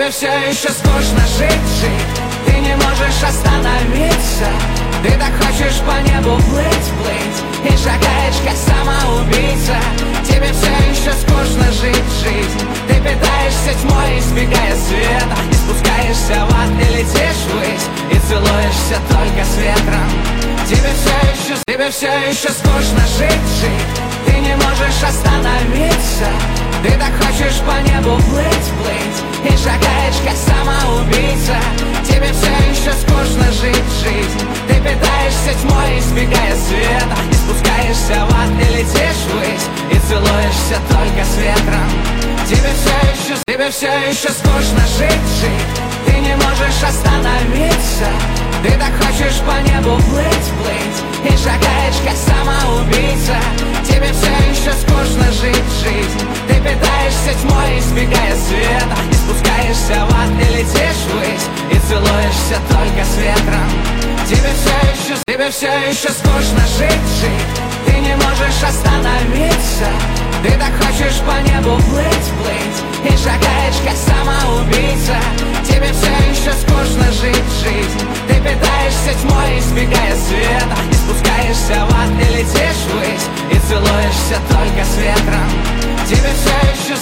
Тебе все еще скучно жить. Ты не можешь остановиться. Ты так хочешь по небу плыть. И шагаешь, как самоубийца. Тебе все еще скучно жить жизнь. Ты питаешься тьмой, избегая света. И спускаешься в ад и летишь ввысь. И целуешься только с ветром. Тебе все еще скучно жить. Ты не можешь остановиться. Ты так хочешь по небу плыть. И шагаешь, как самоубийца. Тебе все еще скучно жить жизнь. Ты питаешься тьмой, избегая света. И спускаешься в ад и летишь ввысь. И целуешься только с ветром. Тебе все еще скучно жить. Ты не можешь остановиться. Ты так хочешь по небу плыть. И шагаешь, как самоубийца. Тебе все еще скучно жить жизнь. Ты питаешься тьмой, избегая света. И спускаешься в ад и летишь ввысь. И целуешься только с ветром. Тебе все еще скучно жить. Ты не можешь остановиться. Ты так хочешь по небу плыть. И шагаешь, как самоубийца. Тебе все еще скучно жить жизнь. Ты питаешься тьмой, избегая света. И спускаешься в ад и летишь ввысь. И целуешься только с ветром.